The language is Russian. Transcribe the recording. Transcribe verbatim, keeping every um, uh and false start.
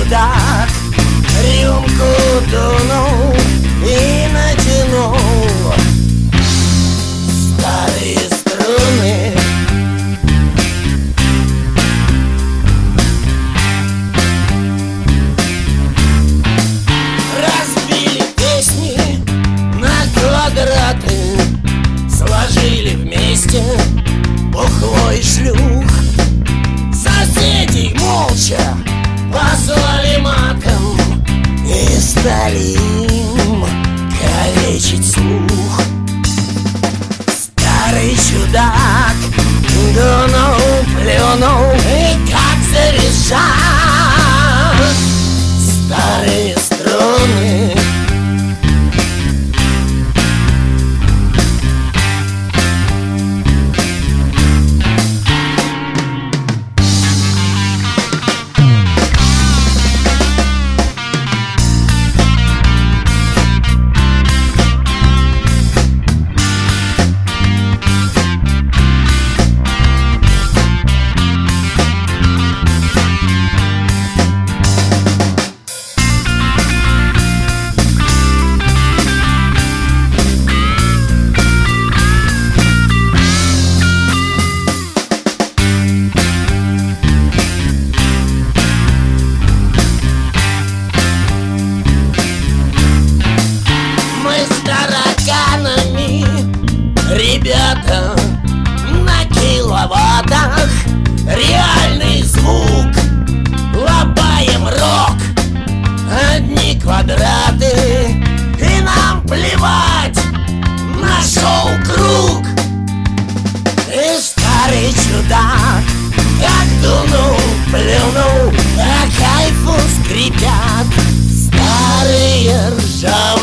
чудак рюмку дунул и натянул старые струны. Разбили песни на квадраты, сложили вместе бухло и шлюх. Соседей молча послали матом и стали им калечить слух. Старый чудак дунул, плюнул и как завизжал старые струны. Ребята на киловаттах, реальный звук, лобаем рок, одни квадраты, и нам плевать на шоу-круг. И старый чудак как дунул, плюнул, а кайфу скрипят старые ржавые